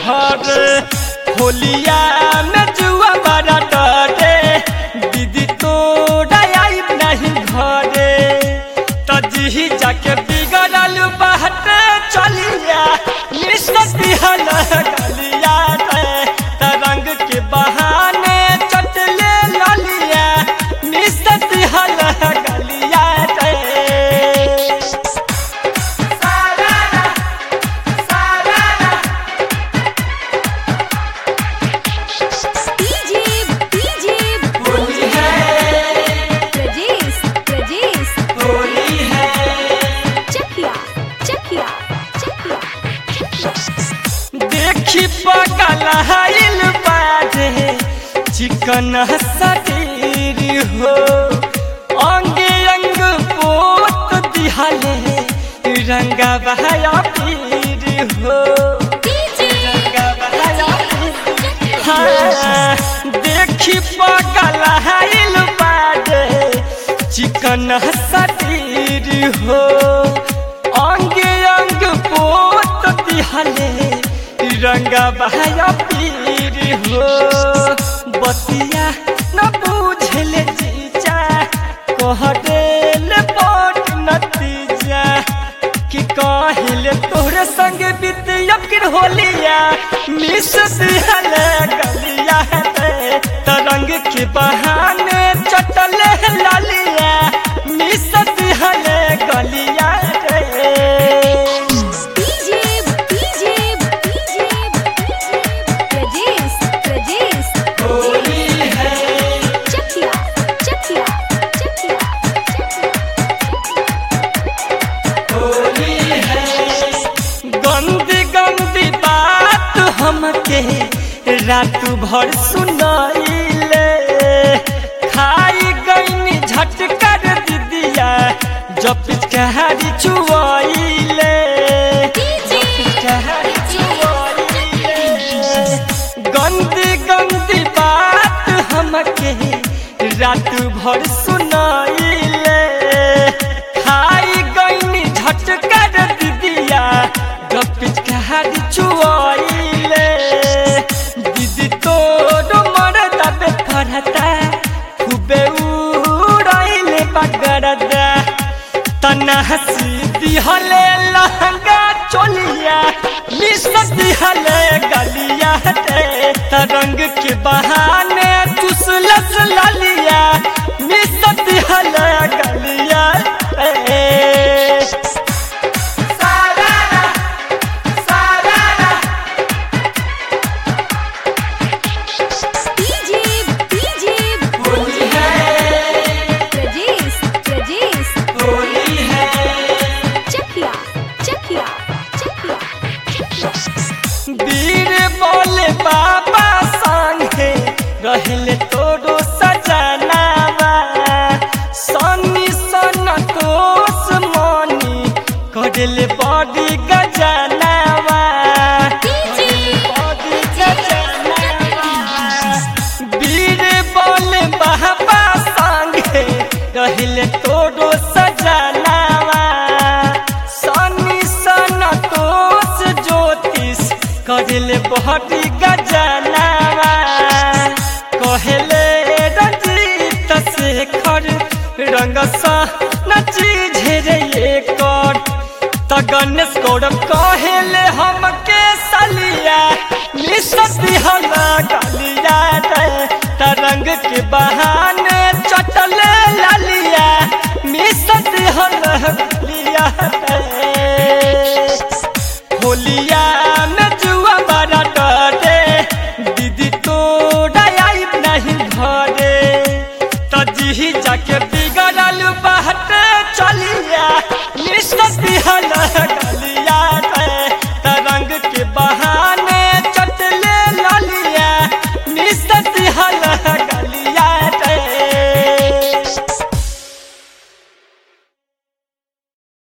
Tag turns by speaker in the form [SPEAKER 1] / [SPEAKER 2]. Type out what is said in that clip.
[SPEAKER 1] घर होलिया में जुआ बड़ा डरे दीदी तोरा आई नहीं घरे तजी जाके बिगड़ल बाटे चलिया निश्चित हल गलिया तरंग के बहाने चटले ललिया निश्चित हल गलिया देखी पगल हाइल बाजे चिकन शरीर हो अंगे अंग पोत दिहले रंगा बहाया पीर हो देखी पगल हाइल बाजे चिकन शरीर हो अंगे अंग पोत दिहले रंगा बहाया पीर हो बतिया न बुझले जीजा कह देले बड़ नतीजा कि कहले तोहरे संग बीतिया फिर होलिया मिस दिहले गलिया तरंग के बहाने चटले लालिया मिस दिहले गलिया हमके रात भर सुनाइले खाई गईनी झटकर दीदिया जब पिचकारी चुआइले गंदी गंदी बात हमके रात भर सुनाइले खाई गईनी झटकर दीदिया जब पिचकारी चुआइले दीदी तोरो मरदा बेफरता खूबे उड़ाइले बगरदा तना हसी दिहले लहंगा चोलिया मिस दिहले गलिया तरंग के बहाने चुसलस ललिया मिस दिहले गलिया वीर बोले बाबा संगे रहले तोरो सजनावा सनी सनतोष मनी करले बड़ी गजनावा वीर बोले बाबा संगे रहले तोरो सजनावा सनी सनतोष ज्योतिष करले बड़ी गजनावा कहले रंजीत शेखर रंगसा नची झेरे कर त गणेश गौरव कहे